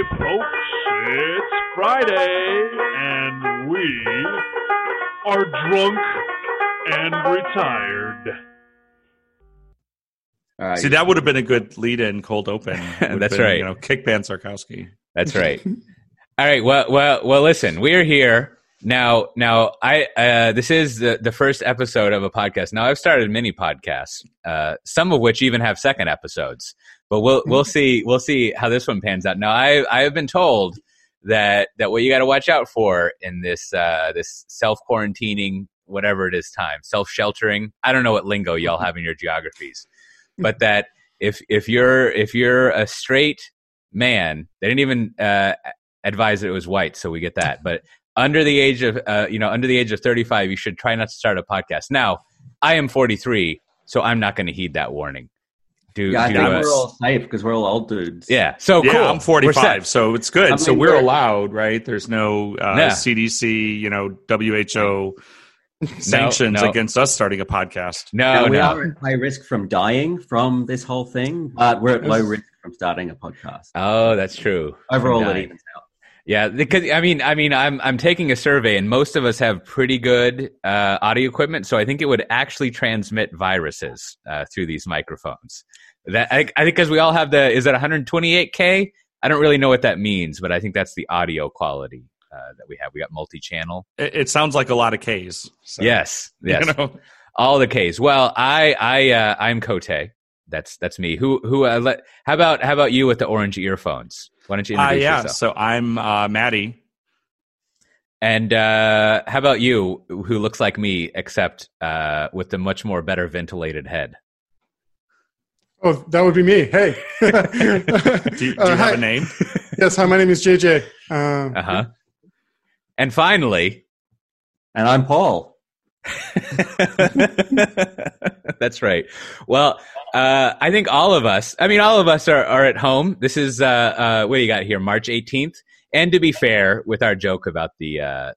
folks. It's Friday, and we are drunk and retired. See, that would have been a good lead-in, cold open. That's right. Kick Band Sarkowski. That's right. All right. Well. Listen, we are here now. This is the first episode of a podcast. Now, I've started many podcasts, some of which even have second episodes. But we'll see. We'll see how this one pans out. Now, I have been told that what you got to watch out for in this self-quarantining, whatever it is, time, self-sheltering. I don't know what lingo y'all have in your geographies, but that if you're a straight man, they didn't even advise that it was white, so we get that. But under the age of 35, you should try not to start a podcast. Now, I am 43, so I'm not going to heed that warning. I think we're all safe because we're all old dudes. Yeah, so cool. I'm 45, so it's good. I So mean, we're we're- allowed, right? There's no CDC, WHO sanctions No. against us starting a podcast. We are at high risk from dying from this whole thing, but we're at low risk from starting a podcast. Oh, that's true. Overall, From it dying. evens out. Yeah, because I'm taking a survey, and most of us have pretty good audio equipment, so I think it would actually transmit viruses through these microphones. That I think because we all have is that 128K? I don't really know what that means, but I think that's the audio quality that we have. We got multi-channel. It sounds like a lot of Ks. So, Yes, all the Ks. Well, I'm Kote. That's me. How about you with the orange earphones? Why don't you introduce yourself? So I'm Maddie. And how about you, who looks like me, except with a much more better ventilated head? Oh, that would be me. Hey. Do you have a name? Yes, hi, my name is JJ. And finally... And I'm Paul. That's right. Well, I think all of us are at home. This is, what do you got here, March 18th? And to be fair, with our joke about the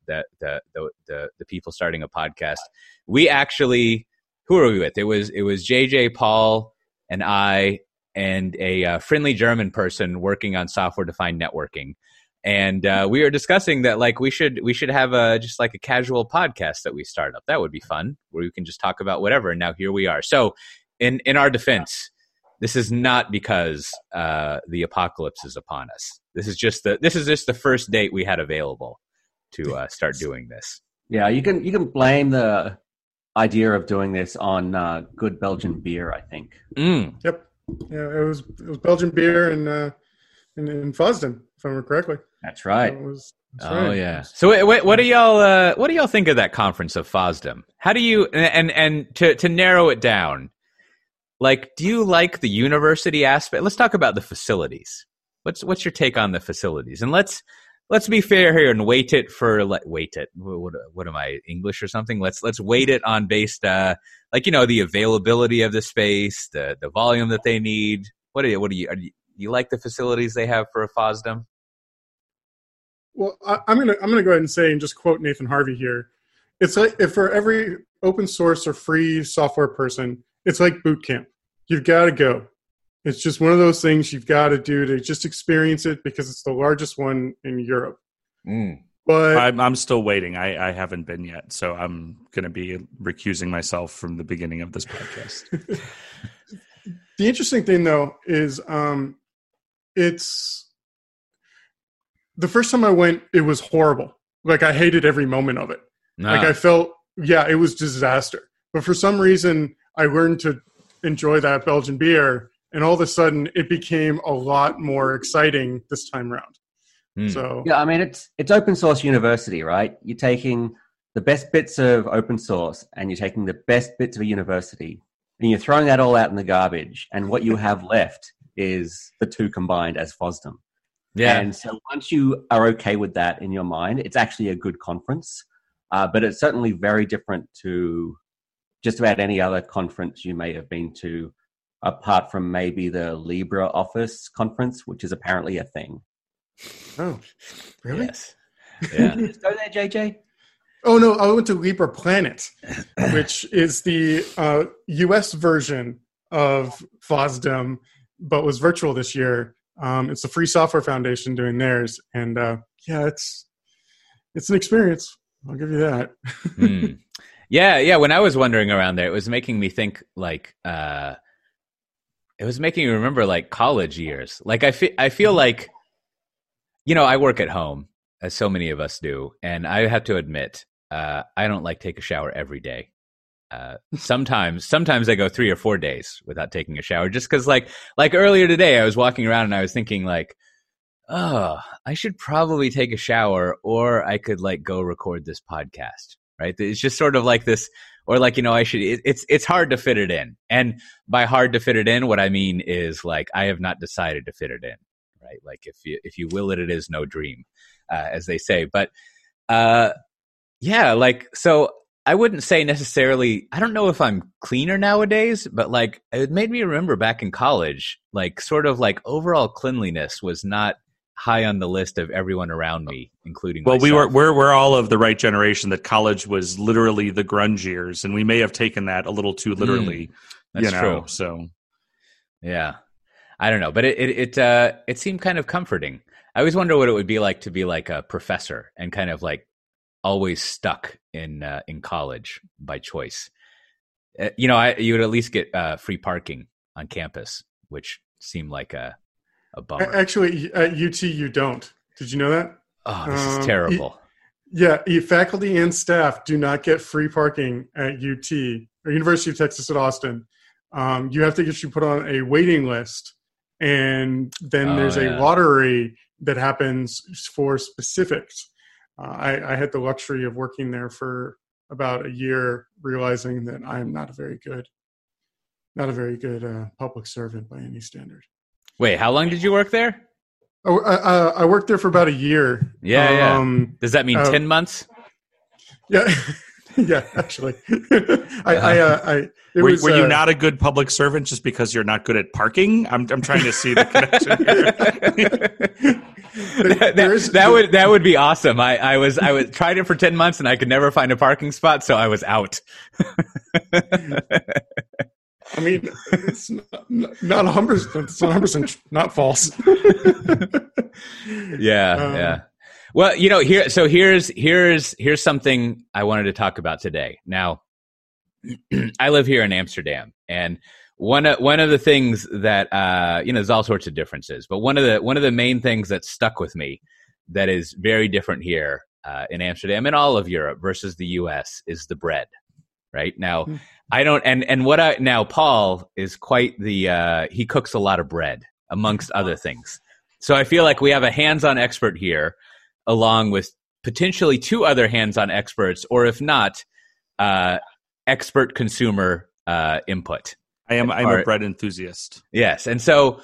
people starting a podcast, we actually, who are we with? It was JJ, Paul, and I, and a friendly German person working on software-defined networking. And we were discussing that, like, we should have just like a casual podcast that we start up. That would be fun, where we can just talk about whatever. And now here we are. So in our defense, this is not because the apocalypse is upon us. This is just the first date we had available to start doing this. Yeah, you can blame the idea of doing this on good Belgian beer, I think. Yep. Yeah, it was Belgian beer in Fosden, if I remember correctly. That's right. That's right. Yeah. So what do y'all think of that conference of FOSDEM? How do you and to narrow it down? Like, do you like the university aspect? Let's talk about the facilities. What's your take on the facilities? And let's be fair here and weight it. What am I, English or something? Let's weight it on based the availability of the space, the volume that they need. Do you like the facilities they have for a FOSDEM? Well, I'm gonna go ahead and say, and just quote Nathan Harvey here. It's like, if for every open source or free software person, it's like boot camp. You've got to go. It's just one of those things you've got to do to just experience it, because it's the largest one in Europe. But I'm still waiting. I haven't been yet, so I'm going to be recusing myself from the beginning of this podcast. The interesting thing, though, is it's the first time I went, it was horrible. Like, I hated every moment of it. Like, I felt, it was disaster. But for some reason, I learned to enjoy that Belgian beer, and all of a sudden, it became a lot more exciting this time around. So yeah, I mean, it's open source university, right? You're taking the best bits of open source and you're taking the best bits of a university, and you're throwing that all out in the garbage. And what you have left is the two combined as FOSDEM. Yeah. And so once you are okay with that in your mind, it's actually a good conference. But it's certainly very different to just about any other conference you may have been to, apart from maybe the LibreOffice conference, which is apparently a thing. Oh, really? Yes. Yeah. Did you go there, JJ? Oh, no, I went to Libra Planet, which is the US version of FOSDEM, but was virtual this year. It's the Free Software Foundation doing theirs, and it's an experience. I'll give you that. Yeah. When I was wandering around there, it was making me think like it was making me remember like college years. Like I feel like, I work at home, as so many of us do, and I have to admit, I don't like take a shower every day. Sometimes I go 3 or 4 days without taking a shower, just because like earlier today, I was walking around and I was thinking like, oh, I should probably take a shower, or I could like go record this podcast. Right. It's just sort of like this, or like, it's hard to fit it in. And by hard to fit it in, what I mean is like, I have not decided to fit it in. Right. Like if you will it is no dream, as they say. But like, so I wouldn't say necessarily, I don't know if I'm cleaner nowadays, but like it made me remember back in college, like sort of like overall cleanliness was not high on the list of everyone around me, including myself. We're all of the right generation that college was literally the grunge years, and we may have taken that a little too literally. That's true. So yeah, I don't know, but it seemed kind of comforting. I always wonder what it would be like to be like a professor and kind of like always stuck in college by choice. You would at least get free parking on campus, which seemed like a bummer. Actually, at UT, you don't. Did you know that? Oh, this is terrible. Faculty and staff do not get free parking at UT, or University of Texas at Austin. You have to get put on a waiting list, and then there's a lottery that happens for specifics. I had the luxury of working there for about a year, realizing that I am not a very good public servant by any standard. Wait, how long did you work there? I worked there for about a year. Yeah. Does that mean 10 months? Yeah. Yeah, actually. Were you not a good public servant just because you're not good at parking? I'm trying to see the connection here. that would be awesome. I was tried it for 10 months and I could never find a parking spot, so I was out. I mean, it's not 100%. It's 100% not false. Yeah. Well, here's something I wanted to talk about today. Now, I live here in Amsterdam, and one of the things that there's all sorts of differences, but one of the main things that stuck with me that is very different here in Amsterdam and all of Europe versus the U.S. is the bread. Right now, I don't, now Paul is quite he cooks a lot of bread amongst other things. So I feel like we have a hands-on expert here, along with potentially 2 other hands-on experts, or if not, expert consumer input. I'm a bread enthusiast. Yes, and so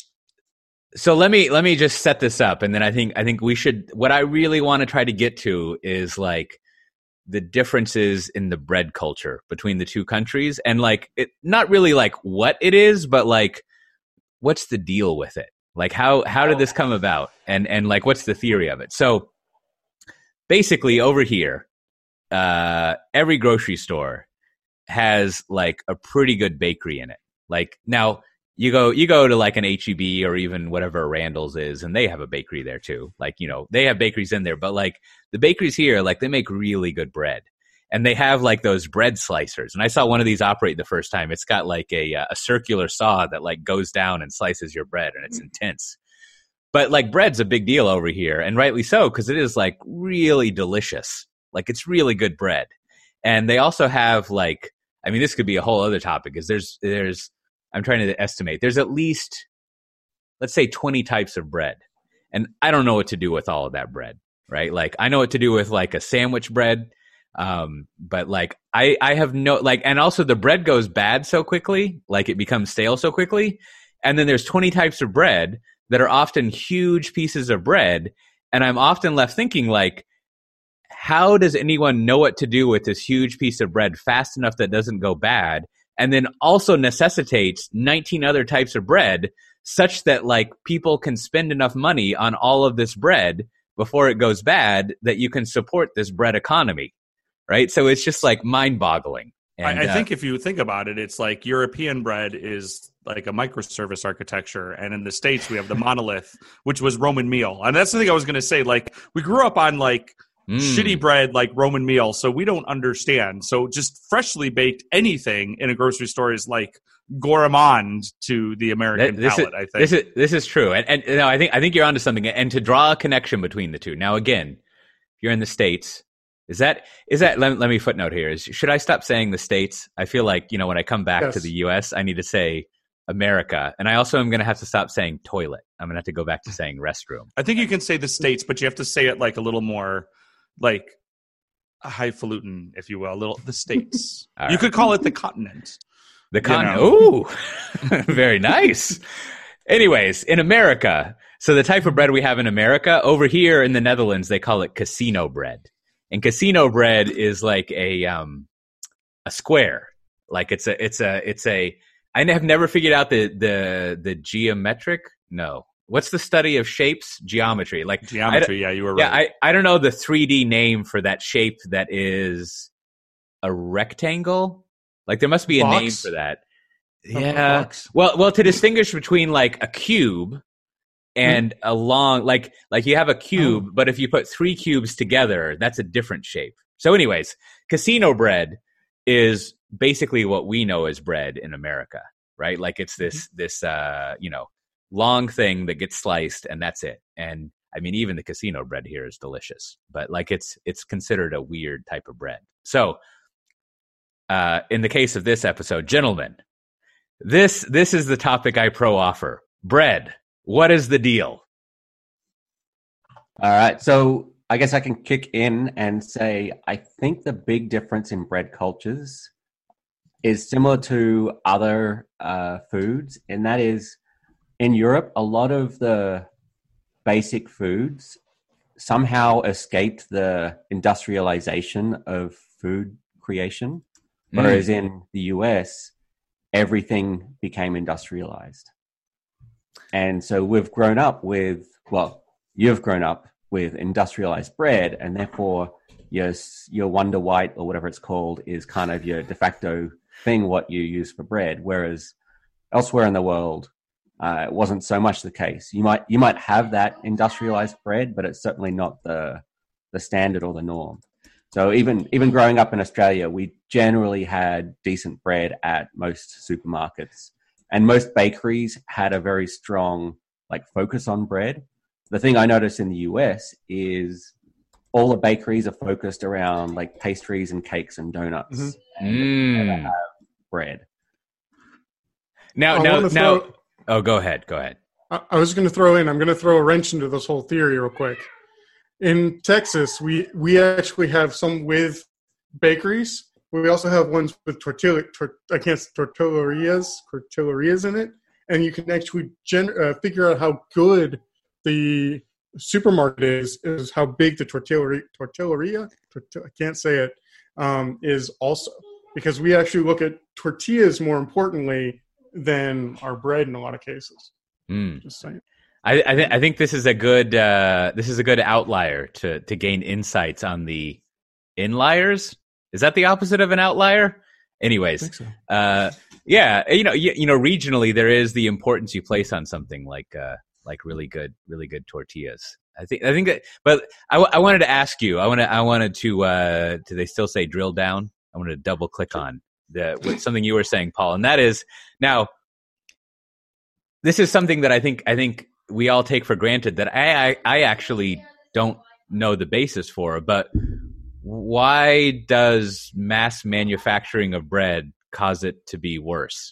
let me just set this up, and then I think we should. What I really want to try to get to is like the differences in the bread culture between the 2 countries, and like it, not really like what it is, but like what's the deal with it? Like how did this come about, and like what's the theory of it? So basically, over here, every grocery store has like a pretty good bakery in it. Like now, you go to like an H-E-B or even whatever Randall's is, and they have a bakery there too. Like, they have bakeries in there, but like the bakeries here, like they make really good bread, and they have like those bread slicers. And I saw one of these operate the first time. It's got like a circular saw that like goes down and slices your bread, and it's intense. But like bread's a big deal over here, and rightly so, because it is like really delicious. Like it's really good bread. And they also have like, I mean, this could be a whole other topic, is there's I'm trying to estimate. There's at least, let's say, 20 types of bread. And I don't know what to do with all of that bread, right? Like, I know what to do with, like, a sandwich bread. But, like, I have no, like, and also the bread goes bad so quickly, like, it becomes stale so quickly. And then there's 20 types of bread that are often huge pieces of bread. And I'm often left thinking, like, how does anyone know what to do with this huge piece of bread fast enough that doesn't go bad? And then also necessitates 19 other types of bread such that like people can spend enough money on all of this bread before it goes bad that you can support this bread economy, right? So it's just like mind-boggling. And, I think if you think about it, it's like European bread is like a microservice architecture, and in the States we have the monolith, which was Roman meal. And that's the thing I was going to say. Like, we grew up on like shitty bread, like Roman meal, so we don't understand. So just freshly baked anything in a grocery store is like gourmand to the American palate. I think this is true, and you know, I think you're onto something. And to draw a connection between the two. Now, again, if you're in the States, is that let me footnote here. Should I stop saying the States? I feel like, you know, when I come back to the U.S., I need to say America, and I also am going to have to stop saying toilet. I'm going to have to go back to saying restroom. I think you can say the States, but you have to say it like a little more like highfalutin, if you will. The States. You could call it the continent. The continent. Ooh, very nice. Anyways, in America, so the type of bread we have in America, over here in the Netherlands, they call it casino bread. And casino bread is like a square. Like it's a. I have never figured out the geometric. No, what's the study of shapes? Geometry. Like geometry. Yeah, you were right. Yeah, I don't know the 3D name for that shape that is a rectangle. Like there must be a name for that. Yeah. Well, to distinguish between like a cube and a long, like you have a cube, but if you put 3 cubes together, that's a different shape. So anyways, casino bread is basically what we know as bread in America, right? Like it's this you know, long thing that gets sliced and that's it. And I mean, even the casino bread here is delicious, but like it's considered a weird type of bread. So in the case of this episode, gentlemen, this is the topic I offer. Bread. What is the deal? All right. So I guess I can kick in and say, I think the big difference in bread cultures is similar to other foods. And that is, in Europe, a lot of the basic foods somehow escaped the industrialization of food creation. Whereas in the US, everything became industrialized. And so we've grown up with, well, you've grown up with industrialized bread, and therefore your Wonder White or whatever it's called is kind of your de facto thing, what you use for bread. Whereas elsewhere in the world, it wasn't so much the case. You might have that industrialized bread, but it's certainly not the standard or the norm. So even growing up in Australia, we generally had decent bread at most supermarkets, and most bakeries had a very strong like focus on bread. The thing I noticed in the US is all the bakeries are focused around like pastries and cakes and donuts, and they never have bread. Now. Oh, go ahead. I was going to I'm going to throw a wrench into this whole theory real quick. In Texas, we actually have some with bakeries. We also have ones with tortillerias in it, and you can actually figure out how good the supermarket is how big the tortilleria. I can't say it is also, because we actually look at tortillas more importantly than our bread in a lot of cases. Just saying. I think this is a good outlier to gain insights on the inliers. Is that the opposite of an outlier? Anyways, I think so. Yeah, regionally there is the importance you place on something like really good tortillas. I think that, but I wanted to ask you. I wanted to. Do they still say drill down? I wanted to double click on something you were saying, Paul, and that is now. This is something that I think we all take for granted that I actually don't know the basis for, but why does mass manufacturing of bread cause it to be worse?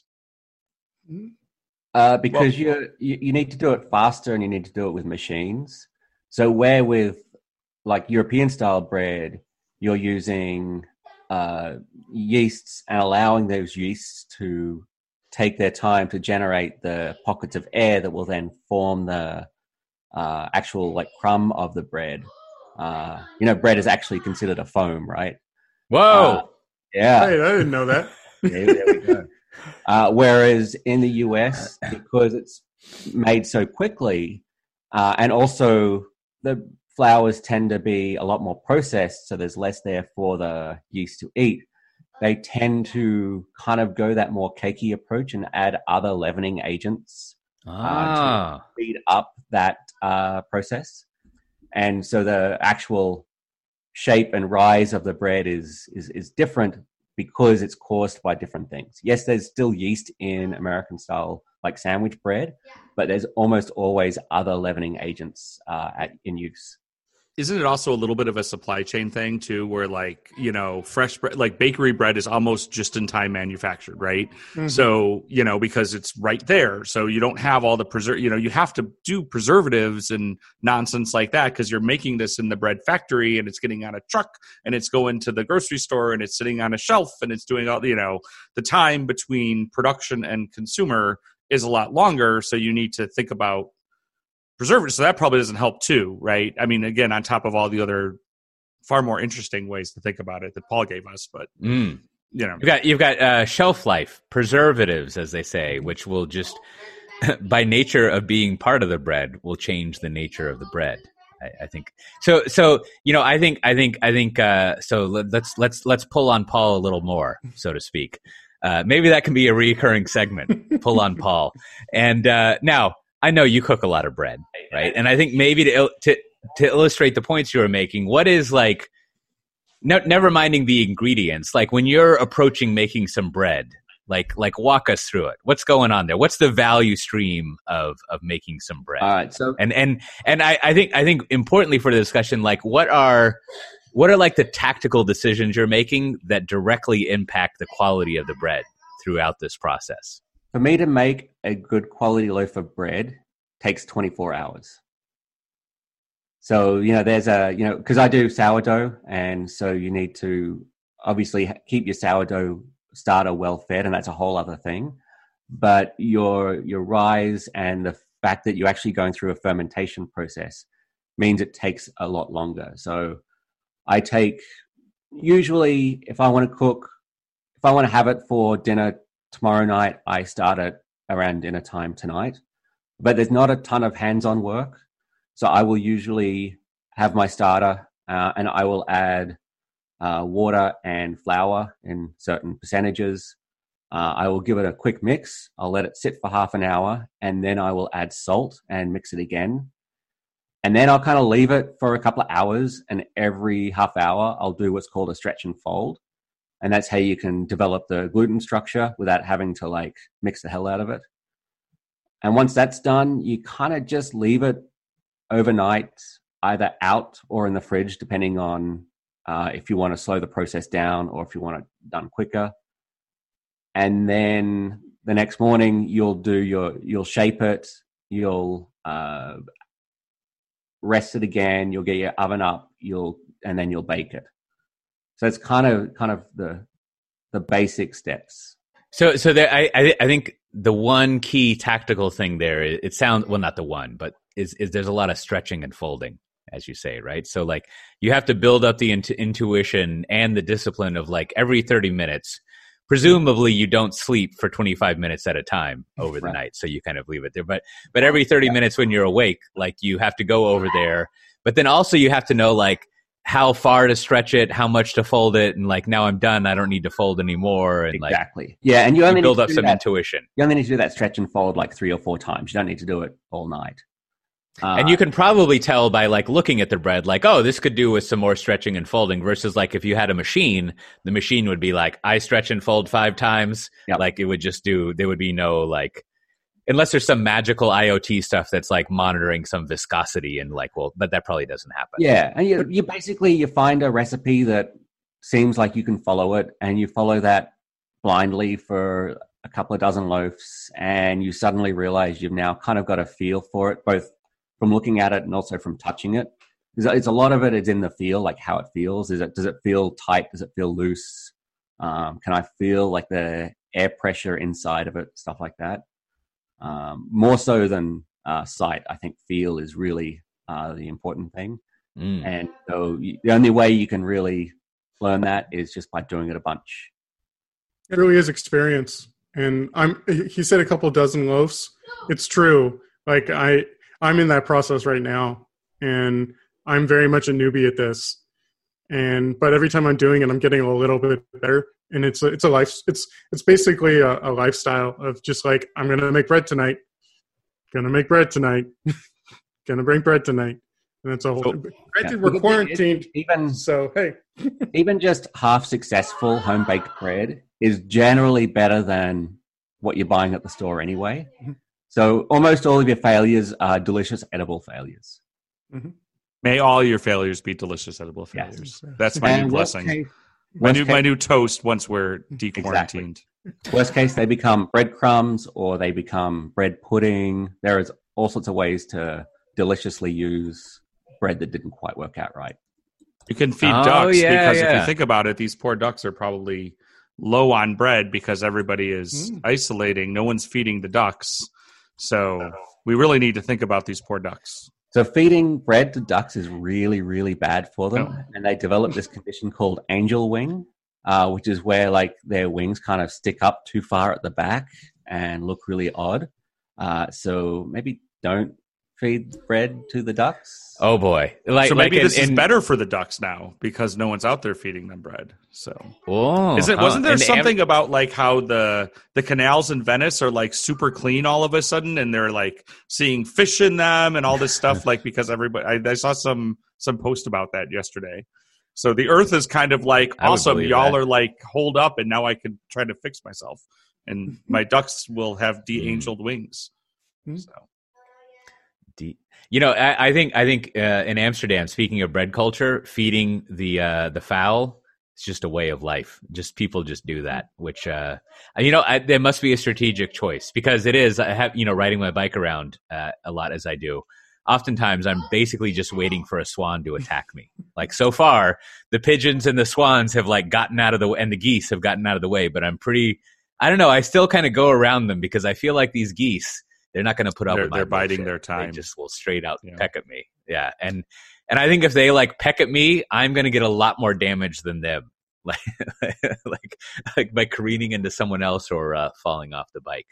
Because you need to do it faster and you need to do it with machines. So where with like European style bread, you're using yeasts and allowing those yeasts to take their time to generate the pockets of air that will then form the actual like crumb of the bread. Bread is actually considered a foam, right? Whoa! Yeah, hey, I didn't know that. There we go. Whereas in the US, because it's made so quickly, and also the flours tend to be a lot more processed, so there's less there for the yeast to eat. they tend to kind of go that more cakey approach and add other leavening agents to speed up that process. And so the actual shape and rise of the bread is different because it's caused by different things. Yes, there's still yeast in American style like sandwich bread, but there's almost always other leavening agents in use. Isn't it also a little bit of a supply chain thing too, where like, you know, fresh bread, like bakery bread is almost just in time manufactured, right? Mm-hmm. So, you know, because it's right there. So you don't have all the you have to do preservatives and nonsense like that because you're making this in the bread factory and it's getting on a truck and it's going to the grocery store and it's sitting on a shelf and it's doing all, you know, the time between production and consumer is a lot longer. So you need to think about preservatives, so that probably doesn't help too, right? I mean, again, on top of all the other far more interesting ways to think about it that Paul gave us, but you know, you've got shelf life, preservatives, as they say, which will just, by nature of being part of the bread, will change the nature of the bread. I think so. So you know, I think. So let's pull on Paul a little more, so to speak. Maybe that can be a recurring segment. Pull on Paul, and now. I know you cook a lot of bread, right? And I think maybe to illustrate the points you were making, what is like, never minding the ingredients, like when you're approaching making some bread, like walk us through it. What's going on there? What's the value stream of making some bread? All right. So and I think importantly for the discussion, like what are like the tactical decisions you're making that directly impact the quality of the bread throughout this process? For me to make a good quality loaf of bread takes 24 hours. So, you know, there's because I do sourdough, and so you need to obviously keep your sourdough starter well fed, and that's a whole other thing. But your rise and the fact that you're actually going through a fermentation process means it takes a lot longer. So I take, usually if I want to have it for dinner tomorrow night, I start it around dinner time tonight, but there's not a ton of hands-on work. So I will usually have my starter and I will add water and flour in certain percentages. I will give it a quick mix. I'll let it sit for half an hour, and then I will add salt and mix it again. And then I'll kind of leave it for a couple of hours, and every half hour I'll do what's called a stretch and fold. And that's how you can develop the gluten structure without having to like mix the hell out of it. And once that's done, you kind of just leave it overnight, either out or in the fridge, depending on if you want to slow the process down or if you want it done quicker. And then the next morning you'll shape it, you'll rest it again, you'll get your oven up, and then you'll bake it. So it's kind of the basic steps. So there, I think the one key tactical thing there, it sounds, well, not the one, but is there's a lot of stretching and folding, as you say, right? So like you have to build up the intuition and the discipline of like every 30 minutes. Presumably you don't sleep for 25 minutes at a time over the night, so you kind of leave it there. But every 30 minutes when you're awake, like you have to go over there. But then also you have to know like how far to stretch it, how much to fold it, and like now I'm done, I don't need to fold anymore. And exactly. Like, yeah, and you only build up some intuition. You only need to do that stretch and fold like 3 or 4 times. You don't need to do it all night. And you can probably tell by like looking at the bread, like, oh, this could do with some more stretching and folding, versus like if you had a machine, the machine would be like, I stretch and fold 5 times. Yep. Like it would just there would be no like, unless there's some magical IoT stuff that's like monitoring some viscosity and like, well, but that probably doesn't happen. Yeah. And you basically, you find a recipe that seems like you can follow it, and you follow that blindly for a couple of dozen loaves, and you suddenly realize you've now kind of got a feel for it, both from looking at it and also from touching it. It's a lot of it is in the feel, like how it feels. Does it feel tight? Does it feel loose? Can I feel like the air pressure inside of it? Stuff like that. More so than sight, I think feel is really the important thing. And so the only way you can really learn that is just by doing it a bunch. It really is experience. And he said a couple dozen loaves. It's true. Like I'm in that process right now, and I'm very much a newbie at this. but every time I'm doing it, I'm getting a little bit better. And it's a life. It's basically a lifestyle of just like, I'm gonna make bread tonight. Gonna make bread tonight. Gonna bring bread tonight. And that's a whole. Granted, we're quarantined, so hey. Even just half successful home baked bread is generally better than what you're buying at the store anyway. Mm-hmm. So almost all of your failures are delicious, edible failures. Mm-hmm. May all your failures be delicious, edible failures. Yes. That's my new blessing. My new toast once we're de-quarantined. Exactly. Worst case, they become breadcrumbs or they become bread pudding. There is all sorts of ways to deliciously use bread that didn't quite work out right. You can feed ducks because if you think about it, these poor ducks are probably low on bread because everybody is isolating. No one's feeding the ducks. So we really need to think about these poor ducks. So feeding bread to ducks is really, really bad for them. Oh. And they develop this condition called angel wing, which is where like their wings kind of stick up too far at the back and look really odd. So maybe don't feed bread to the ducks. Oh boy! So maybe this is better for the ducks now because no one's out there feeding them bread. So wasn't there something about like how the canals in Venice are like super clean all of a sudden, and they're like seeing fish in them and all this stuff like because everybody. I saw some post about that yesterday. So the Earth is kind of like awesome. Y'all are like holed up, and now I can try to fix myself, and my ducks will have de-angeled wings. So. You know, I think in Amsterdam, speaking of bread culture, feeding the fowl is just a way of life. Just people just do that, which there must be a strategic choice because it is. I have riding my bike around a lot as I do. Oftentimes, I'm basically just waiting for a swan to attack me. Like so far, the pigeons and the swans have like gotten out of the way, and the geese have gotten out of the way. But I don't know. I still kind of go around them because I feel like these geese. They're not going to put up with my They're biding bullshit. Their time. They just will straight out peck at me. Yeah. And I think if they like peck at me, I'm going to get a lot more damage than them. Like by careening into someone else or falling off the bike.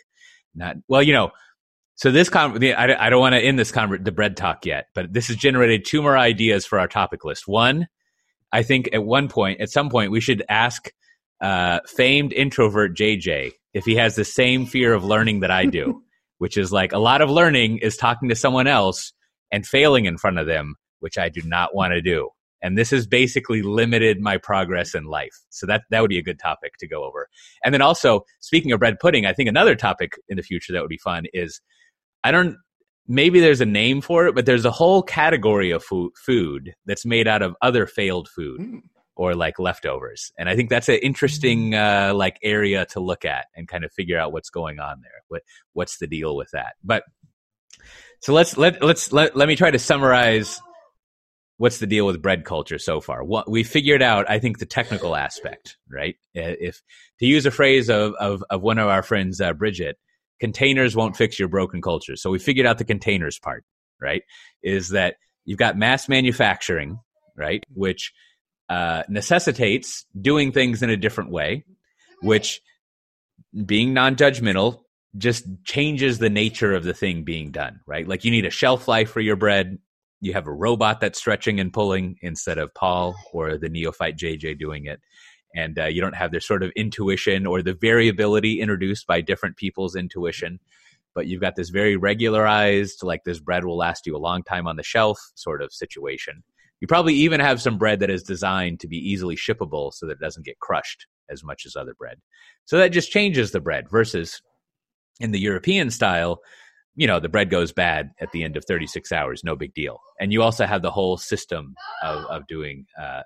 So this I don't want to end this the bread talk yet, but this has generated two more ideas for our topic list. One, I think at some point we should ask famed introvert JJ if he has the same fear of learning that I do. Which is like a lot of learning is talking to someone else and failing in front of them, which I do not want to do. And this has basically limited my progress in life. So that would be a good topic to go over. And then also, speaking of bread pudding, I think another topic in the future that would be fun is, maybe there's a name for it, but there's a whole category of food that's made out of other failed food. Or like leftovers. And I think that's an interesting area to look at and kind of figure out what's going on there. What's the deal with that? But so let me try to summarize what's the deal with bread culture so far. We figured out, I think, the technical aspect, right? If to use a phrase of one of our friends, Bridget, containers won't fix your broken culture. So we figured out the containers part, right? Is that you've got mass manufacturing, right? Which necessitates doing things in a different way, which being non-judgmental just changes the nature of the thing being done, right? Like you need a shelf life for your bread. You have a robot that's stretching and pulling instead of Paul or the neophyte JJ doing it. And you don't have this sort of intuition or the variability introduced by different people's intuition. But you've got this very regularized, like this bread will last you a long time on the shelf sort of situation. You probably even have some bread that is designed to be easily shippable so that it doesn't get crushed as much as other bread. So that just changes the bread versus in the European style, the bread goes bad at the end of 36 hours, no big deal. And you also have the whole system of doing,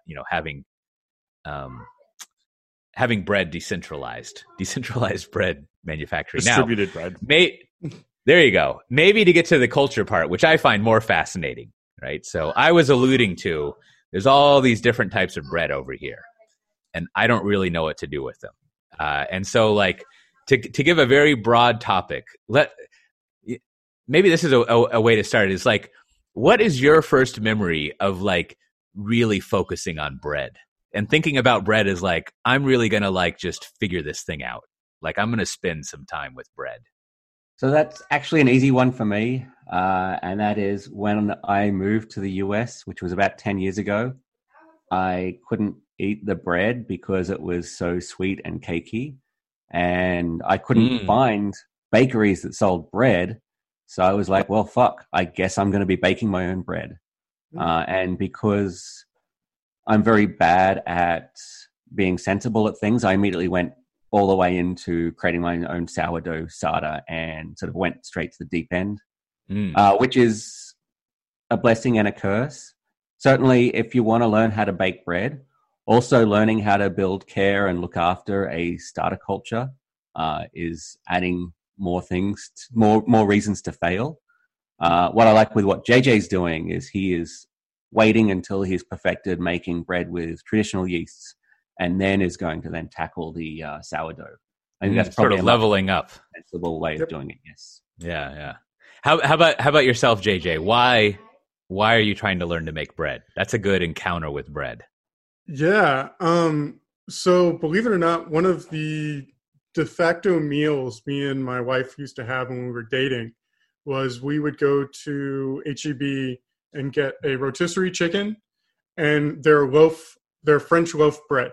having bread decentralized bread manufacturing. Distributed bread. There you go. Maybe to get to the culture part, which I find more fascinating. Right. So I was alluding to there's all these different types of bread over here, and I don't really know what to do with them. And so like to give a very broad topic, maybe this is a way to start is like, what is your first memory of like really focusing on bread and thinking about bread as like, I'm really going to like just figure this thing out. Like I'm going to spend some time with bread. So that's actually an easy one for me. And that is when I moved to the US, which was about 10 years ago. I couldn't eat the bread because it was so sweet and cakey, and I couldn't find bakeries that sold bread. So I was like, well, fuck, I guess I'm going to be baking my own bread. And because I'm very bad at being sensible at things, I immediately went all the way into creating my own sourdough starter and sort of went straight to the deep end, which is a blessing and a curse. Certainly, if you want to learn how to bake bread, also learning how to build, care, and look after a starter culture is adding more things, more reasons to fail. What I like with what JJ's doing is he is waiting until he's perfected making bread with traditional yeasts, and then is going to then tackle the sourdough. I think that's probably sort of leveling up. Sensible way of doing it. Yes. Yeah. How about yourself, JJ? Why are you trying to learn to make bread? That's a good encounter with bread. Yeah. So believe it or not, one of the de facto meals me and my wife used to have when we were dating was we would go to HEB and get a rotisserie chicken and their French loaf bread.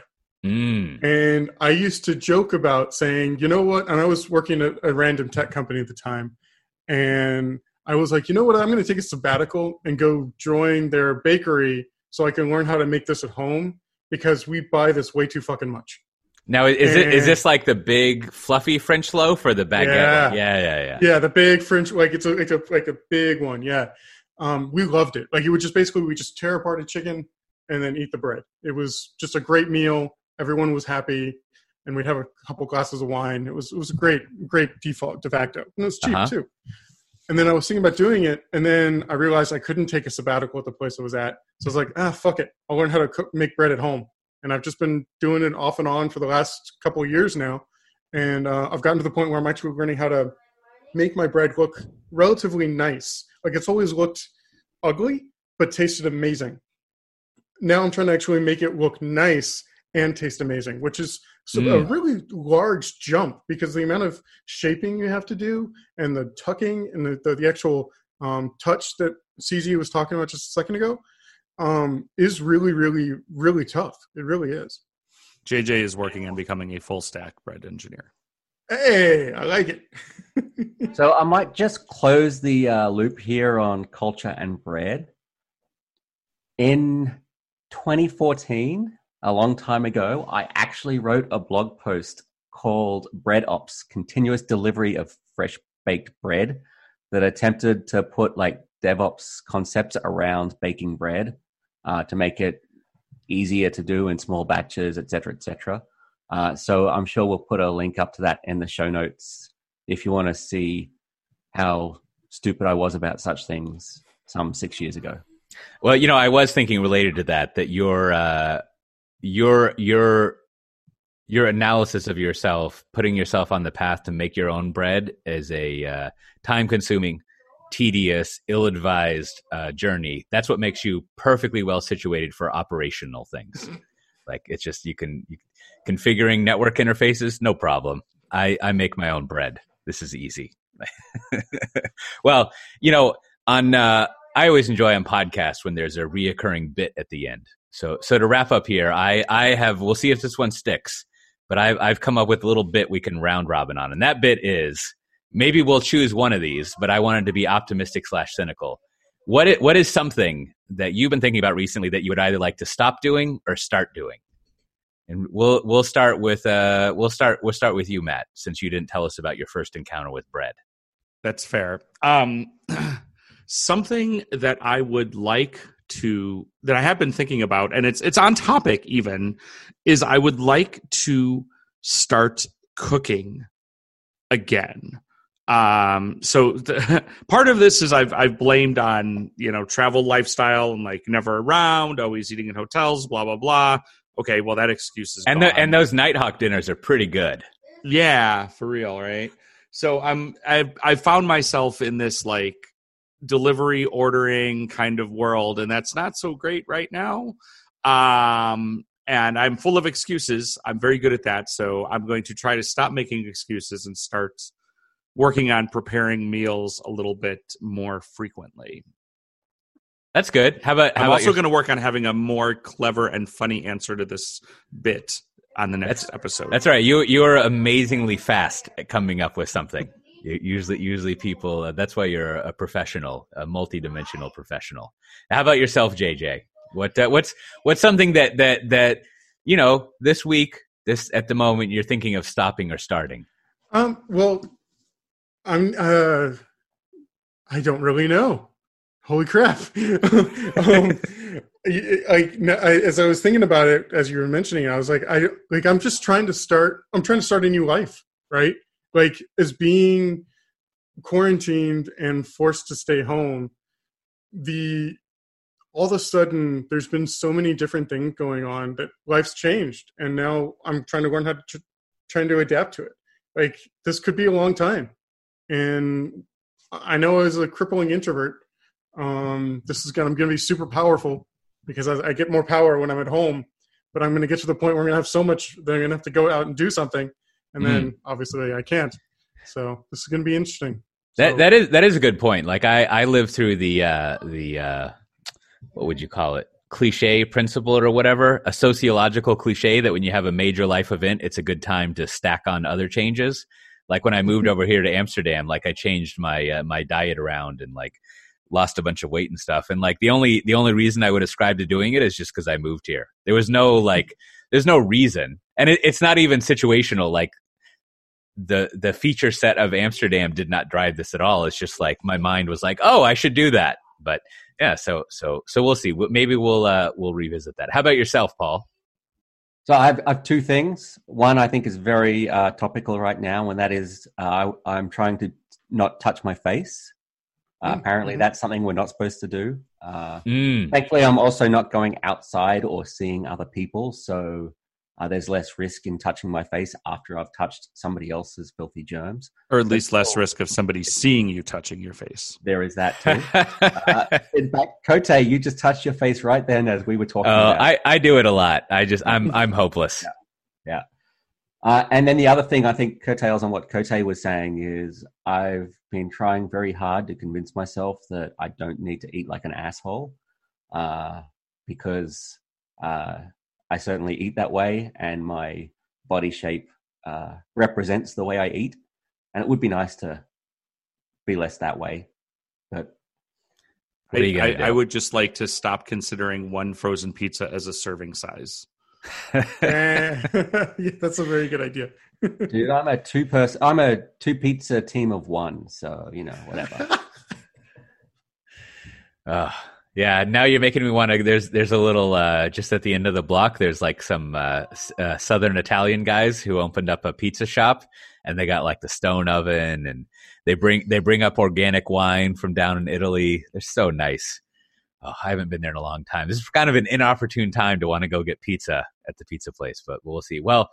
And I used to joke about saying, you know what? And I was working at a random tech company at the time. And I was like, you know what? I'm going to take a sabbatical and go join their bakery so I can learn how to make this at home, because we buy this way too fucking much. Now, is this like the big fluffy French loaf or the baguette? Yeah. Yeah, the big French, like it's a big one. Yeah. We loved it. Like, it would just basically, we just tear apart a chicken and then eat the bread. It was just a great meal. Everyone was happy, and we'd have a couple glasses of wine. It was a great de facto. And it was cheap too. And then I was thinking about doing it, and then I realized I couldn't take a sabbatical at the place I was at. So I was like, fuck it. I'll learn how to make bread at home. And I've just been doing it off and on for the last couple of years now. And I've gotten to the point where I'm actually learning how to make my bread look relatively nice. Like, it's always looked ugly, but tasted amazing. Now I'm trying to actually make it look nice and taste amazing, which is a really large jump, because the amount of shaping you have to do and the tucking and the actual touch that CZ was talking about just a second ago is really, really, really tough. It really is. JJ is working on becoming a full stack bread engineer. Hey, I like it. So I might just close the loop here on culture and bread. In 2014, a long time ago, I actually wrote a blog post called Bread Ops, Continuous Delivery of Fresh Baked Bread, that attempted to put like DevOps concepts around baking bread to make it easier to do in small batches, et cetera, et cetera. So I'm sure we'll put a link up to that in the show notes if you want to see how stupid I was about such things some 6 years ago. Well, I was thinking related to that your analysis of yourself, putting yourself on the path to make your own bread, is a time-consuming, tedious, ill-advised journey. That's what makes you perfectly well situated for operational things. Like, it's just configuring network interfaces, no problem. I make my own bread. This is easy. Well, I always enjoy on podcasts when there's a reoccurring bit at the end. So to wrap up here, we'll see if this one sticks, but I've come up with a little bit we can round robin on. And that bit is, maybe we'll choose one of these, but I wanted to be optimistic / cynical. What is something that you've been thinking about recently that you would either like to stop doing or start doing? And we'll start with you, Matt, since you didn't tell us about your first encounter with bread. That's fair. Something that I would like that I have been thinking about, and it's on topic even, is I would like to start cooking again. So part of this is I've blamed on, travel lifestyle and like never around, always eating in hotels, blah, blah, blah. Okay, well, that excuse is gone. And those Nighthawk dinners are pretty good. Yeah, for real, right? So I found myself in this like delivery ordering kind of world, and that's not so great right now. And I'm full of excuses. I'm very good at that. So I'm going to try to stop making excuses and start working on preparing meals a little bit more frequently. That's good. I'm also going to work on having a more clever and funny answer to this bit on the next episode. That's right. You are amazingly fast at coming up with something. Usually people. That's why you're a professional, a multidimensional professional. How about yourself, JJ? What's something that this week, at the moment, you're thinking of stopping or starting? Well, I don't really know. Holy crap! As I was thinking about it, as you were mentioning, I was like, I'm just trying to start. I'm trying to start a new life, right? Like, as being quarantined and forced to stay home, all of a sudden there's been so many different things going on that life's changed, and now I'm trying to learn how to trying to adapt to it. Like, this could be a long time, and I know as a crippling introvert, I'm going to be super powerful because I get more power when I'm at home, but I'm going to get to the point where I'm going to have so much that I'm going to have to go out and do something. And then obviously I can't. So this is going to be interesting. That is a good point. Like I lived through the what would you call it? Cliche principle or whatever, a sociological cliche that when you have a major life event, it's a good time to stack on other changes. Like when I moved over here to Amsterdam, like I changed my diet around and like lost a bunch of weight and stuff. And like the only reason I would ascribe to doing it is just because I moved here. There was no there's no reason. And it's not even situational. Like the feature set of Amsterdam did not drive this at all. It's just like my mind was like, oh, I should do that. But yeah, so we'll see. Maybe we'll revisit that. How about yourself, Paul? So I have two things. One I think is very topical right now, and that is I'm trying to not touch my face. Apparently that's something we're not supposed to do. Thankfully, I'm also not going outside or seeing other people. So there's less risk in touching my face after I've touched somebody else's filthy germs. Or at least less risk of somebody seeing you touching your face. There is that too. In fact, Cote, you just touched your face right then as we were talking about. I do it a lot. I'm hopeless. Yeah. And then the other thing I think curtails on what Cote was saying is I've been trying very hard to convince myself that I don't need to eat like an asshole because I certainly eat that way and my body shape represents the way I eat. And it would be nice to be less that way. But I would just like to stop considering one frozen pizza as a serving size. Yeah, that's a very good idea. Dude, I'm a two pizza team of one, so whatever. Yeah, now you're making me want to. There's a little just at the end of the block. There's like some Southern Italian guys who opened up a pizza shop, and they got like the stone oven, and they bring up organic wine from down in Italy. They're so nice. Oh, I haven't been there in a long time. This is kind of an inopportune time to want to go get pizza at the pizza place, but we'll see. Well,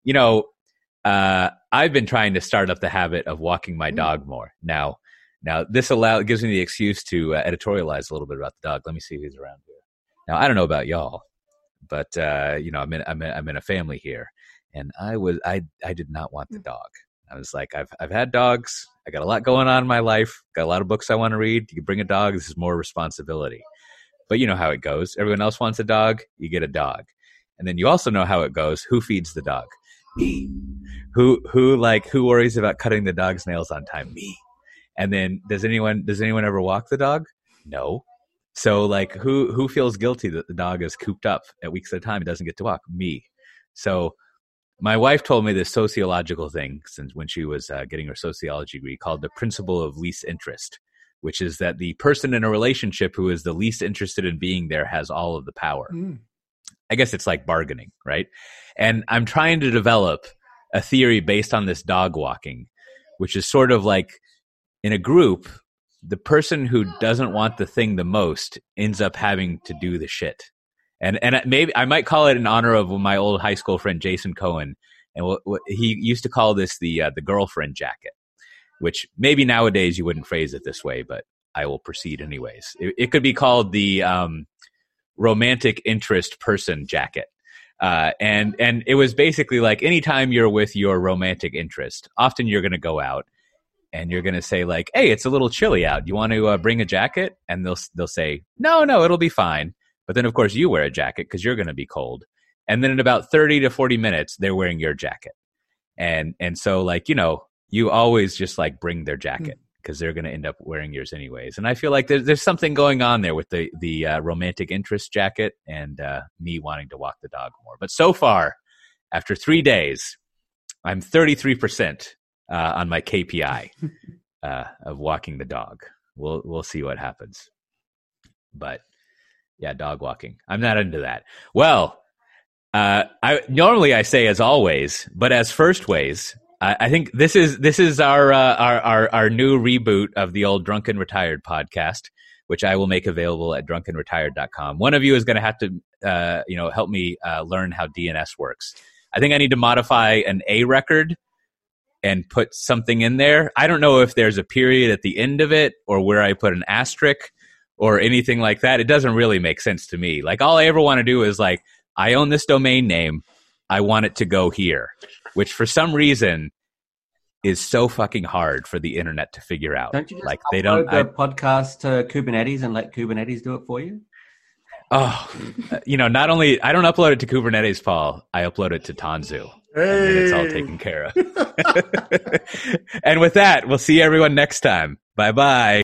I've been trying to start up the habit of walking my dog more. Now this gives me the excuse to editorialize a little bit about the dog. Let me see who's around here. Now, I don't know about y'all, but I'm in a family here, and I did not want the dog. I was like, I've had dogs. I got a lot going on in my life. Got a lot of books I want to read. You can bring a dog. This is more responsibility. But you know how it goes. Everyone else wants a dog. You get a dog. And then you also know how it goes. Who feeds the dog? Me. Who worries about cutting the dog's nails on time? Me. And then does anyone ever walk the dog? No. So like who feels guilty that the dog is cooped up at weeks at a time and doesn't get to walk? Me. So my wife told me this sociological thing since when she was getting her sociology degree called the principle of least interest, which is that the person in a relationship who is the least interested in being there has all of the power. I guess it's like bargaining, right? And I'm trying to develop a theory based on this dog walking, which is sort of like in a group, the person who doesn't want the thing the most ends up having to do the shit. And maybe I might call it in honor of my old high school friend, Jason Cohen. And what he used to call this the girlfriend jacket, which maybe nowadays you wouldn't phrase it this way, but I will proceed anyways. It could be called the romantic interest person jacket. And it was basically like anytime you're with your romantic interest, often you're going to go out and you're going to say like, hey, it's a little chilly out. You want to bring a jacket? And they'll say, no, it'll be fine. But then, of course, you wear a jacket because you're going to be cold. And then in about 30 to 40 minutes, they're wearing your jacket. And so, like, you always just like bring their jacket because they're going to end up wearing yours anyways. And I feel like there's something going on there with the romantic interest jacket and me wanting to walk the dog more. But so far, after 3 days, I'm 33% on my KPI of walking the dog. We'll see what happens. But yeah, dog walking. I'm not into that. Well, I normally say as always, but as first ways, I think this is our new reboot of the old Drunken Retired podcast, which I will make available at drunkenretired.com. One of you is going to have to help me learn how DNS works. I think I need to modify an A record and put something in there. I don't know if there's a period at the end of it or where I put an asterisk or anything like that. It doesn't really make sense to me. Like, all I ever want to do is like, I own this domain name. I want it to go here, which for some reason is so fucking hard for the internet to figure out. Don't you just like upload the podcast to Kubernetes and let Kubernetes do it for you? Oh, not only I don't upload it to Kubernetes, Paul, I upload it to Tanzu. Hey. And then it's all taken care of. And with that, we'll see everyone next time. Bye-bye.